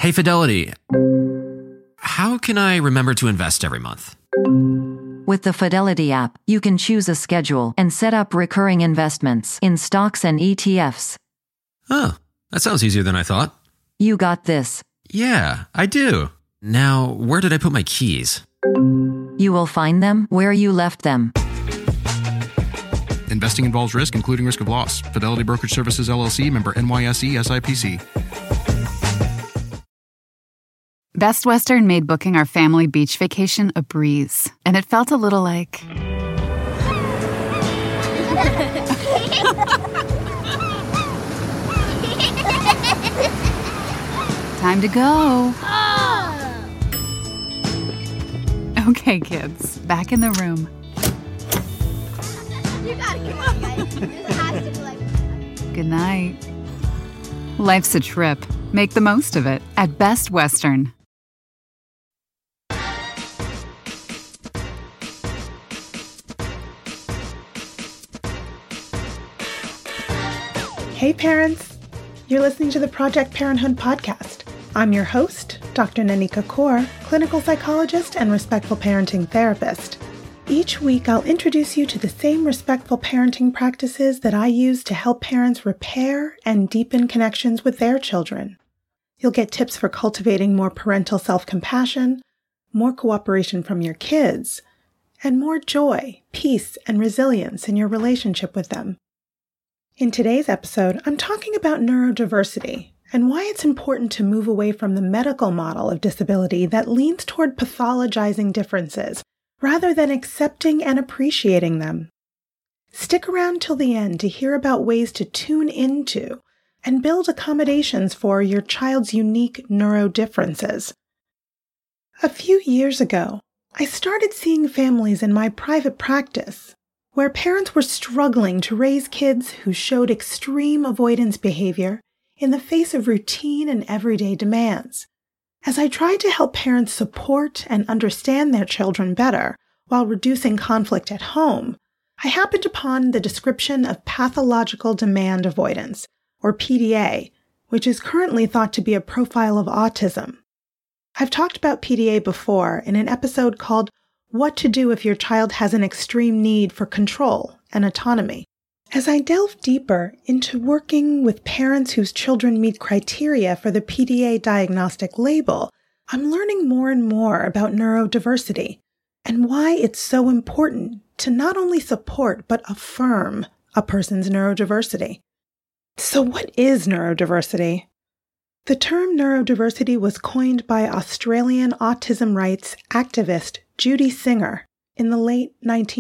Hey, Fidelity. How can I remember to invest every month? With the Fidelity app, you can choose a schedule and set up recurring investments in stocks and ETFs. Oh, that sounds easier than I thought. You got this. Yeah, I do. Now, where did I put my keys? You will find them where you left them. Investing involves risk, including risk of loss. Fidelity Brokerage Services, LLC, member NYSE, SIPC. Best Western made booking our family beach vacation a breeze, and it felt a little like... Time to go. Okay, kids, back in the room. You gotta come on, guys. This has to be like... Good night. Life's a trip. Make the most of it at Best Western. Hey parents! You're listening to the Project Parenthood podcast. I'm your host, Dr. Nanika Kaur, clinical psychologist and respectful parenting therapist. Each week I'll introduce you to the same respectful parenting practices that I use to help parents repair and deepen connections with their children. You'll get tips for cultivating more parental self-compassion, more cooperation from your kids, and more joy, peace, and resilience in your relationship with them. In today's episode, I'm talking about neurodiversity and why it's important to move away from the medical model of disability that leans toward pathologizing differences rather than accepting and appreciating them. Stick around till the end to hear about ways to tune into and build accommodations for your child's unique neurodifferences. A few years ago, I started seeing families in my private practice where parents were struggling to raise kids who showed extreme avoidance behavior in the face of routine and everyday demands. As I tried to help parents support and understand their children better while reducing conflict at home, I happened upon the description of pathological demand avoidance, or PDA, which is currently thought to be a profile of autism. I've talked about PDA before in an episode called What to Do If Your Child Has an Extreme Need for Control and Autonomy. As I delve deeper into working with parents whose children meet criteria for the PDA diagnostic label, I'm learning more and more about neurodiversity and why it's so important to not only support but affirm a person's neurodiversity. So what is neurodiversity? The term neurodiversity was coined by Australian autism rights activist Judy Singer in the late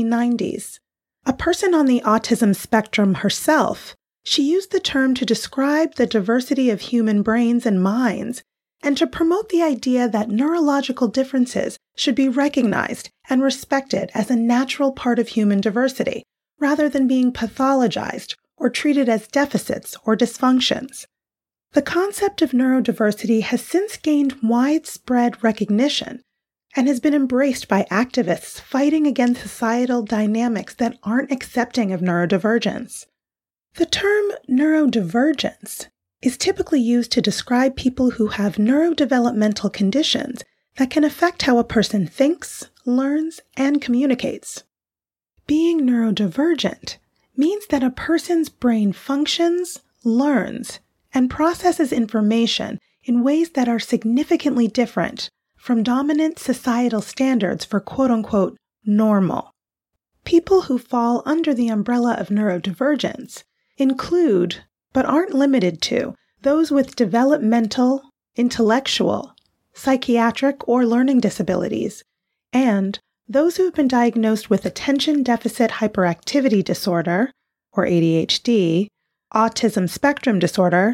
1990s. A person on the autism spectrum herself, she used the term to describe the diversity of human brains and minds and to promote the idea that neurological differences should be recognized and respected as a natural part of human diversity, rather than being pathologized or treated as deficits or dysfunctions. The concept of neurodiversity has since gained widespread recognition and has been embraced by activists fighting against societal dynamics that aren't accepting of neurodivergence. The term neurodivergence is typically used to describe people who have neurodevelopmental conditions that can affect how a person thinks, learns, and communicates. Being neurodivergent means that a person's brain functions, learns, and processes information in ways that are significantly different from dominant societal standards for quote-unquote normal. People who fall under the umbrella of neurodivergence include, but aren't limited to, those with developmental, intellectual, psychiatric, or learning disabilities, and those who have been diagnosed with attention deficit hyperactivity disorder, or ADHD, autism spectrum disorder,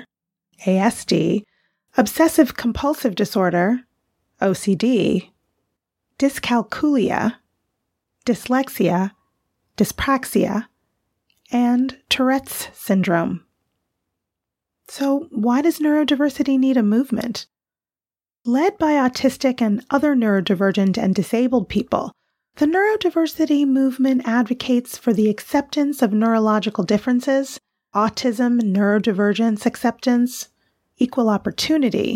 ASD, obsessive compulsive disorder, OCD, dyscalculia, dyslexia, dyspraxia, and Tourette's syndrome. So why does neurodiversity need a movement? Led by autistic and other neurodivergent and disabled people, the neurodiversity movement advocates for the acceptance of neurological differences, autism, neurodivergence acceptance, equal opportunity,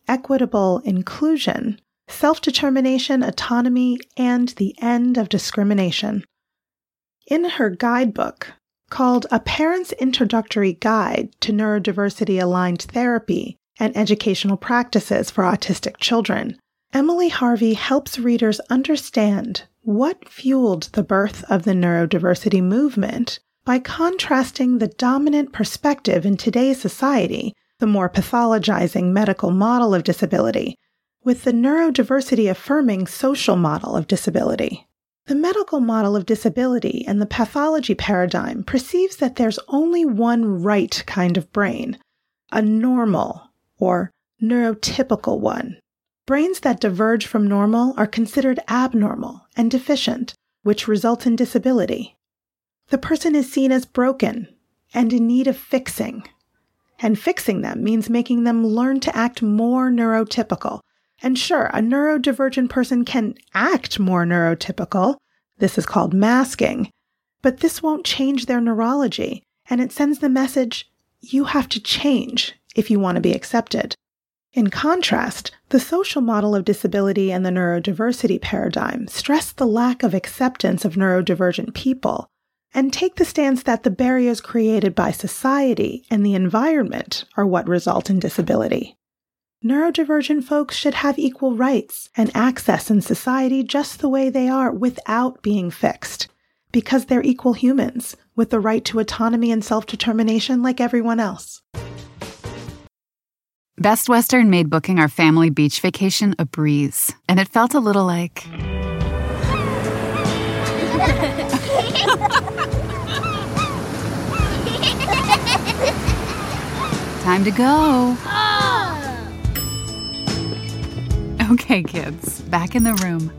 equitable inclusion, self-determination, autonomy, and the end of discrimination. In her guidebook, called A Parent's Introductory Guide to Neurodiversity-Aligned Therapy and Educational Practices for Autistic Children, Emily Harvey helps readers understand what fueled the birth of the neurodiversity movement by contrasting the dominant perspective in today's society, the more pathologizing medical model of disability, with the neurodiversity-affirming social model of disability. The medical model of disability and the pathology paradigm perceives that there's only one right kind of brain, a normal or neurotypical one. Brains that diverge from normal are considered abnormal and deficient, which results in disability. The person is seen as broken and in need of fixing. And fixing them means making them learn to act more neurotypical. And sure, a neurodivergent person can act more neurotypical. This is called masking. But this won't change their neurology, and it sends the message, you have to change if you want to be accepted. In contrast, the social model of disability and the neurodiversity paradigm stress the lack of acceptance of neurodivergent people and take the stance that the barriers created by society and the environment are what result in disability. Neurodivergent folks should have equal rights and access in society just the way they are without being fixed, because they're equal humans with the right to autonomy and self-determination like everyone else. Best Western made booking our family beach vacation a breeze, and it felt a little like... Time to go. Okay, kids, back in the room.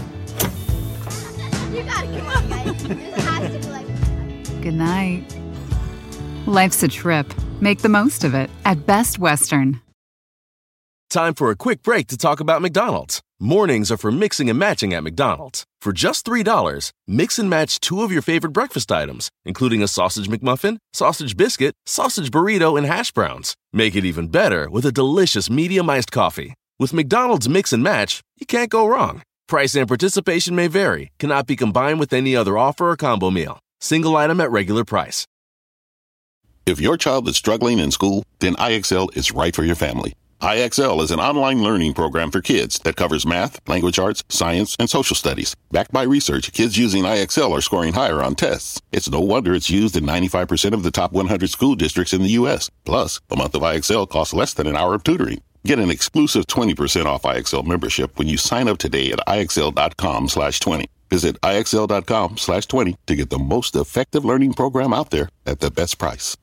You gotta come on, guys. This has to be like... Good night. Life's a trip. Make the most of it at Best Western. Time for a quick break to talk about McDonald's. Mornings are for mixing and matching at McDonald's. For just $3, mix and match 2 of your favorite breakfast items, including a sausage McMuffin, sausage biscuit, sausage burrito, and hash browns. Make it even better with a delicious medium iced coffee. With McDonald's Mix and Match, you can't go wrong. Price and participation may vary. Cannot be combined with any other offer or combo meal. Single item at regular price. If your child is struggling in school, then IXL is right for your family. IXL is an online learning program for kids that covers math, language arts, science, and social studies. Backed by research, kids using IXL are scoring higher on tests. It's no wonder it's used in 95% of the top 100 school districts in the U.S. Plus, a month of IXL costs less than an hour of tutoring. Get an exclusive 20% off IXL membership when you sign up today at IXL.com/20. Visit IXL.com/20 to get the most effective learning program out there at the best price.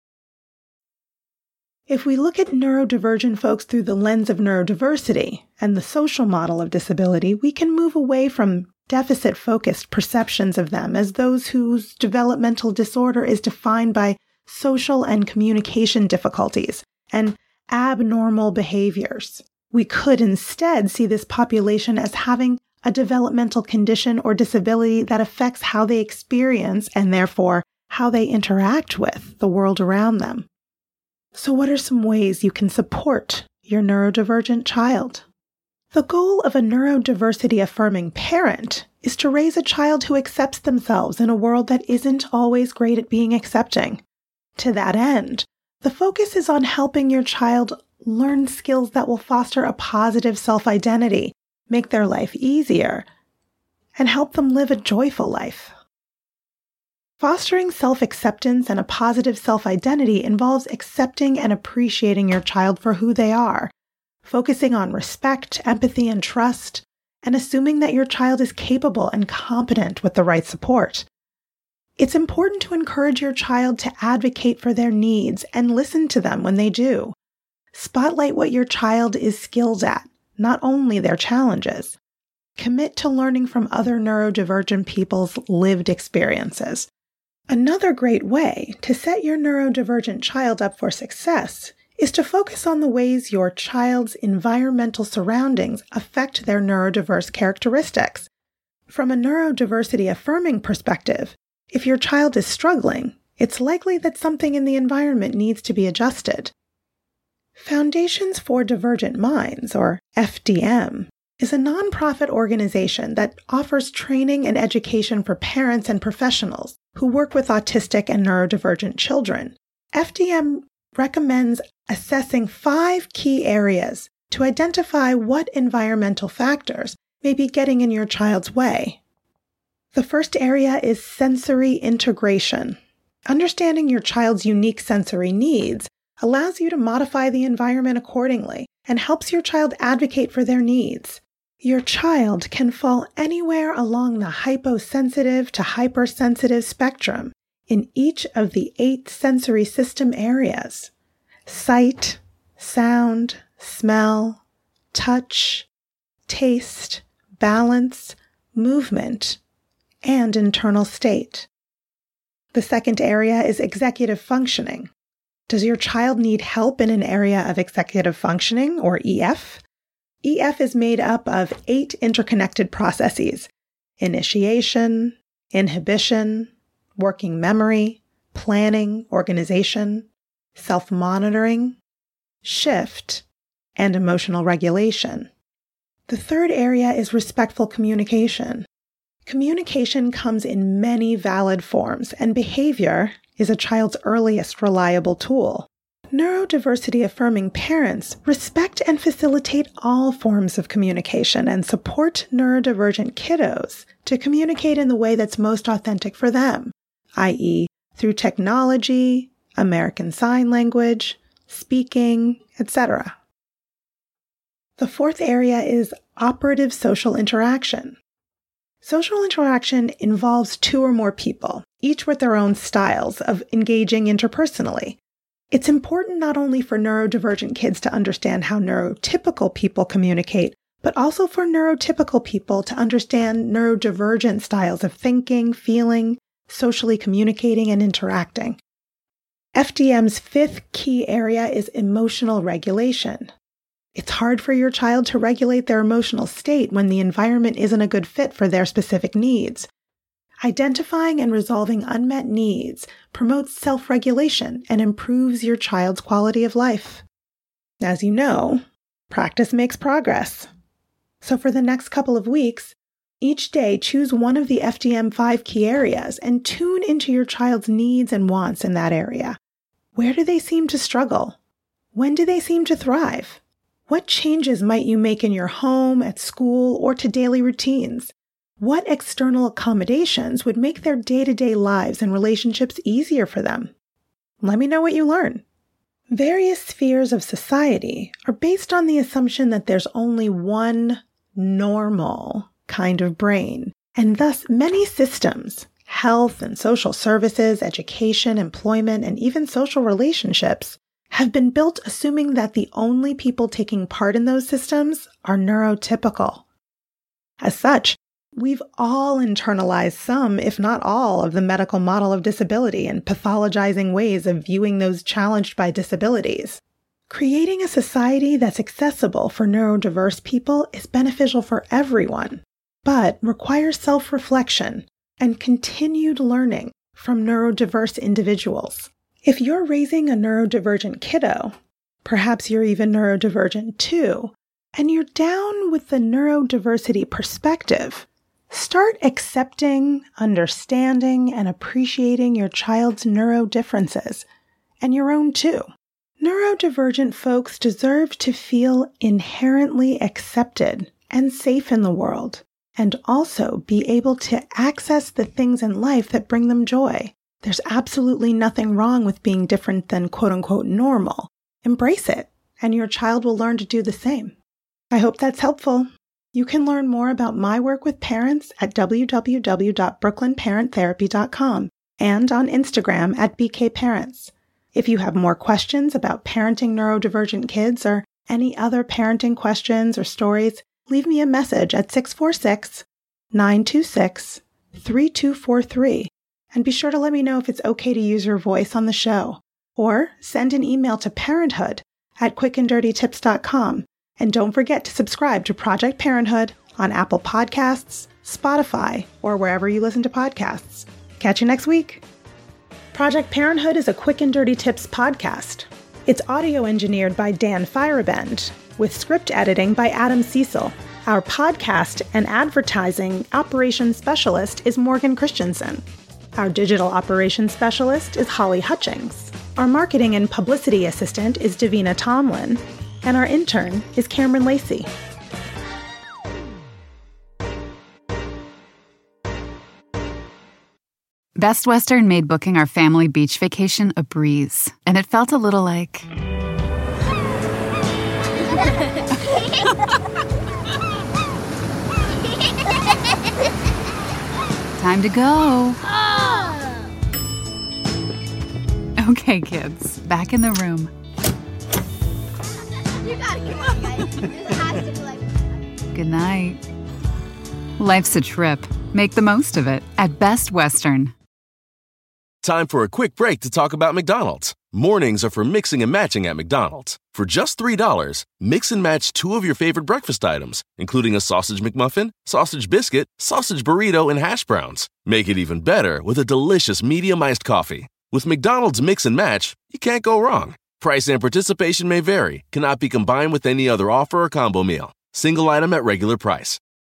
If we look at neurodivergent folks through the lens of neurodiversity and the social model of disability, we can move away from deficit-focused perceptions of them as those whose developmental disorder is defined by social and communication difficulties and abnormal behaviors. We could instead see this population as having a developmental condition or disability that affects how they experience and therefore how they interact with the world around them. So what are some ways you can support your neurodivergent child? The goal of a neurodiversity-affirming parent is to raise a child who accepts themselves in a world that isn't always great at being accepting. To that end, the focus is on helping your child learn skills that will foster a positive self-identity, make their life easier, and help them live a joyful life. Fostering self-acceptance and a positive self-identity involves accepting and appreciating your child for who they are, focusing on respect, empathy, and trust, and assuming that your child is capable and competent with the right support. It's important to encourage your child to advocate for their needs and listen to them when they do. Spotlight what your child is skilled at, not only their challenges. Commit to learning from other neurodivergent people's lived experiences. Another great way to set your neurodivergent child up for success is to focus on the ways your child's environmental surroundings affect their neurodiverse characteristics. From a neurodiversity-affirming perspective, if your child is struggling, it's likely that something in the environment needs to be adjusted. Foundations for Divergent Minds, or FDM, is a nonprofit organization that offers training and education for parents and professionals who work with autistic and neurodivergent children. FDM recommends assessing 5 key areas to identify what environmental factors may be getting in your child's way. The first area is sensory integration. Understanding your child's unique sensory needs allows you to modify the environment accordingly and helps your child advocate for their needs. Your child can fall anywhere along the hyposensitive to hypersensitive spectrum in each of the 8 sensory system areas: sight, sound, smell, touch, taste, balance, movement, and internal state. The second area is executive functioning. Does your child need help in an area of executive functioning, or EF? EF is made up of 8 interconnected processes: initiation, inhibition, working memory, planning, organization, self-monitoring, shift, and emotional regulation. The third area is respectful communication. Communication comes in many valid forms, and behavior is a child's earliest reliable tool. Neurodiversity-affirming parents respect and facilitate all forms of communication and support neurodivergent kiddos to communicate in the way that's most authentic for them, i.e., through technology, American Sign Language, speaking, etc. The fourth area is operative social interaction. Social interaction involves 2 or more people, each with their own styles of engaging interpersonally. It's important not only for neurodivergent kids to understand how neurotypical people communicate, but also for neurotypical people to understand neurodivergent styles of thinking, feeling, socially communicating, and interacting. FDM's 5th key area is emotional regulation. It's hard for your child to regulate their emotional state when the environment isn't a good fit for their specific needs. Identifying and resolving unmet needs promotes self-regulation and improves your child's quality of life. As you know, practice makes progress. So for the next couple of weeks, each day choose one of the FDM 5 key areas and tune into your child's needs and wants in that area. Where do they seem to struggle? When do they seem to thrive? What changes might you make in your home, at school, or to daily routines? What external accommodations would make their day-to-day lives and relationships easier for them? Let me know what you learn. Various spheres of society are based on the assumption that there's only one normal kind of brain, and thus many systems, health and social services, education, employment, and even social relationships, have been built assuming that the only people taking part in those systems are neurotypical. As such, we've all internalized some, if not all, of the medical model of disability and pathologizing ways of viewing those challenged by disabilities. Creating a society that's accessible for neurodiverse people is beneficial for everyone, but requires self-reflection and continued learning from neurodiverse individuals. If you're raising a neurodivergent kiddo, perhaps you're even neurodivergent too, and you're down with the neurodiversity perspective, start accepting, understanding, and appreciating your child's neurodifferences, and your own too. Neurodivergent folks deserve to feel inherently accepted and safe in the world, and also be able to access the things in life that bring them joy. There's absolutely nothing wrong with being different than quote-unquote normal. Embrace it, and your child will learn to do the same. I hope that's helpful. You can learn more about my work with parents at www.brooklynparenttherapy.com and on Instagram at BKParents. If you have more questions about parenting neurodivergent kids or any other parenting questions or stories, leave me a message at 646-926-3243. And be sure to let me know if it's okay to use your voice on the show. Or send an email to parenthood@quickanddirtytips.com. And don't forget to subscribe to Project Parenthood on Apple Podcasts, Spotify, or wherever you listen to podcasts. Catch you next week. Project Parenthood is a Quick and Dirty Tips podcast. It's audio engineered by Dan Feierabend, with script editing by Adam Cecil. Our podcast and advertising operations specialist is Morgan Christensen. Our digital operations specialist is Holly Hutchings. Our marketing and publicity assistant is Davina Tomlin. And our intern is Cameron Lacey. Best Western made booking our family beach vacation a breeze, and it felt a little like... Time to go. Okay, kids, back in the room. You gotta come on, guys. This has to be like... Good night. Life's a trip. Make the most of it at Best Western. Time for a quick break to talk about McDonald's. Mornings are for mixing and matching at McDonald's. For just $3, mix and match 2 of your favorite breakfast items, including a sausage McMuffin, sausage biscuit, sausage burrito, and hash browns. Make it even better with a delicious medium iced coffee. With McDonald's Mix and Match, you can't go wrong. Price and participation may vary, cannot be combined with any other offer or combo meal. Single item at regular price.